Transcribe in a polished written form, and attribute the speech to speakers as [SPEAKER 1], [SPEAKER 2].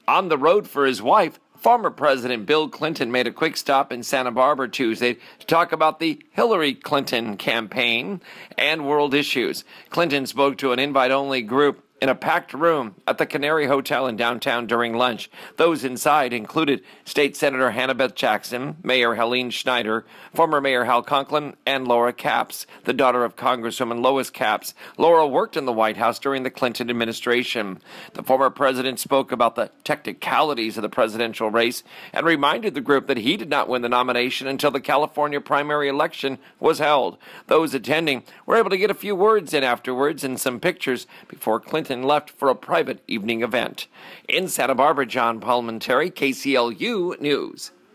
[SPEAKER 1] On the road for his wife, former President Bill Clinton made a quick stop in Santa Barbara Tuesday to talk about the Hillary Clinton campaign and world issues. Clinton spoke to an invite-only group in a packed room at the Canary Hotel in downtown during lunch. Those inside included State Senator Hannah-Beth Jackson, Mayor Helene Schneider, former Mayor Hal Conklin, and Laura Capps, the daughter of Congresswoman Lois Capps. Laura worked in the White House during the Clinton administration. The former president spoke about the technicalities of the presidential race and reminded the group that he did not win the nomination until the California primary election was held. Those attending were able to get a few words in afterwards and some pictures before Clinton left for a private evening event. In Santa Barbara, John Palmentary, KCLU News.